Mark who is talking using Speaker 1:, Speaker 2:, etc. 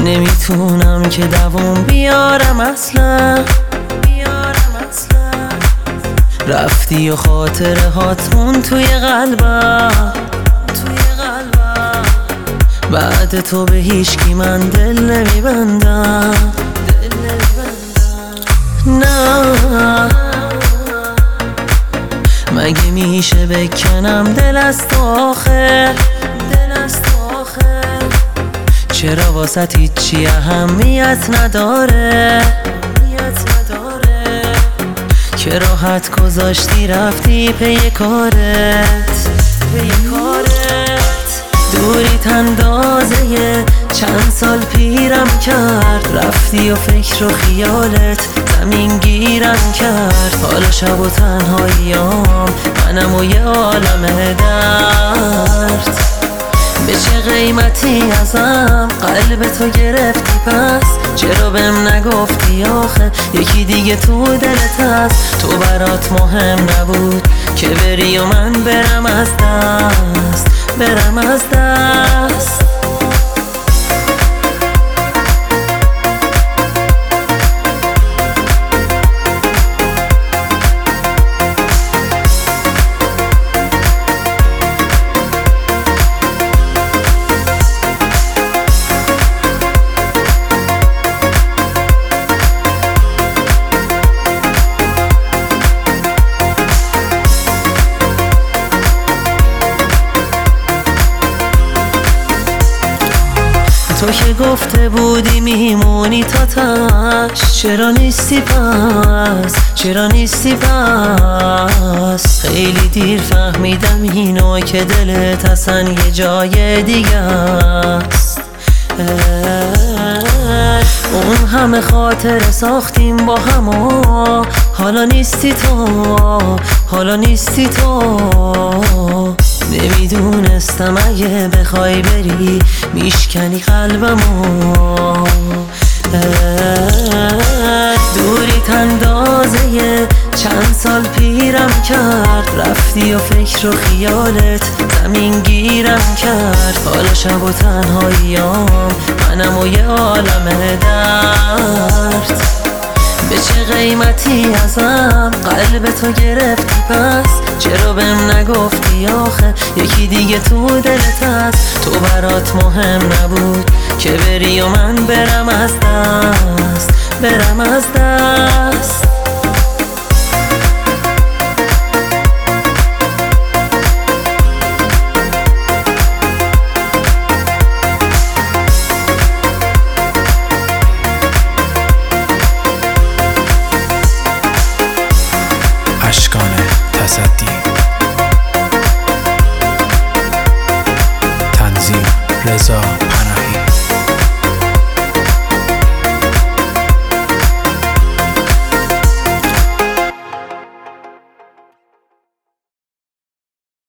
Speaker 1: نمیتونم که دوام بیارم اصلا. رفتی و خاطره هاتمون توی قلبم. بعد تو به هیچکی من دل نمیبندم. نه مگه میشه بکنم دل از تو آخه؟ چرا واسه هیچی اهمیت نداره؟ که راحت گذاشتی رفتی پی کارت. دوریت اندازه چند سال پیرم کرد. رفتی و فکر و خیالت زمین گیرم کرد. حالا شب و تنهاییام منم و یه عالم درد. به چه قیمتی ازم قلب تو گرفتی پس؟ چرا بهم نگفتی آخه یکی دیگه تو دلت هست؟ تو برات مهم نبود که بری و من برم از دست. تو که گفته بودی میمونی تا تاش، چرا نیستی پس؟ خیلی دیر فهمیدم اینو که دلت اصلا یه جای دیگه است. اون همه خاطره ساختیم با هم و حالا نیستی تو. نمیدونستم اگه بخوای بری میشکنی قلبمو. دوریت اندازه چند سال پیرم کرد. رفتی و فکر و خیالت زمین گیرم کرد. حالا شب و تنهاییام منم و یه عالم درد. به چه قیمتی ازم قلب تو گرفتی پس؟ چرا بهم نگفتی آخه یکی دیگه تو دلت هست؟ تو برات مهم نبود که بری و من برم از دست.
Speaker 2: اشکان تصدی، تنظیم رضا